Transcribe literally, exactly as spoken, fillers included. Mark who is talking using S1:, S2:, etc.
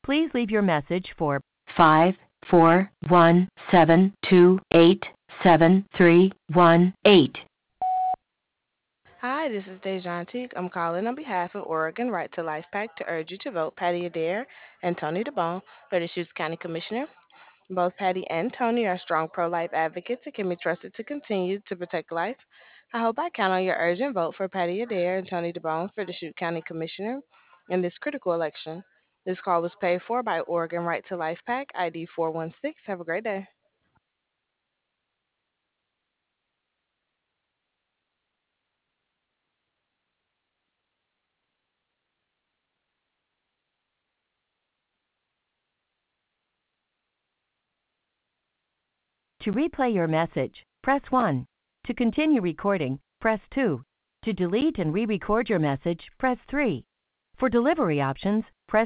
S1: Please leave your message for five four one seven two eight seven three one eight.
S2: Hi, this is Dejan Teague. I'm calling on behalf of Oregon Right to Life PAC to urge you to vote Patty Adair and Tony DeBone for the Deschutes County Commissioner. Both Patty and Tony are strong pro life advocates and can be trusted to continue to protect life. I hope I count on your urgent vote for Patty Adair and Tony DeBone for the Deschutes County Commissioner in this critical election. This call was paid for by Oregon Right to Life PAC, I D four one six. Have a great day.
S1: To replay your message, press one. To continue recording, press two. To delete and re-record your message, press three. For delivery options, press